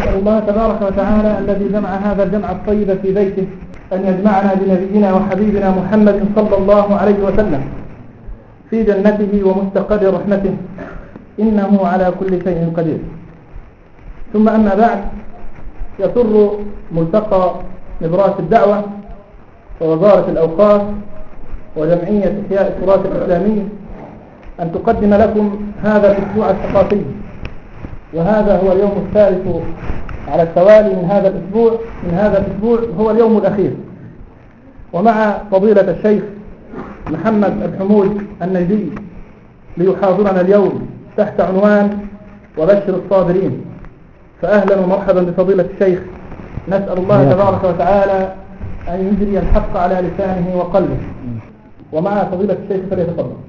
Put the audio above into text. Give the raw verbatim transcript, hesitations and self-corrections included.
نسأل الله تبارك وتعالى الذي جمع هذا الجمع الطيب في بيته أن يجمعنا بنبينا وحبيبنا محمد صلى الله عليه وسلم في جنته ومستقر رحمته، إنه على كل شيء قدير. ثم أما بعد، يسر ملتقى نبراس الدعوة ووزارة الأوقاف وجمعية إحياء التراث الإسلامي أن تقدم لكم هذا الأسبوع الثقافي، وهذا هو اليوم الثالث على التوالي من هذا الأسبوع من هذا الأسبوع هو اليوم الأخير، ومع فضيلة الشيخ محمد الحمود النجدي ليحاضرنا اليوم تحت عنوان وبشر الصابرين. فأهلا ومرحبا بفضيلة الشيخ، نسأل الله تبارك وتعالى أن يجري الحق على لسانه وقلبه. ومع فضيلة الشيخ فليتفضل.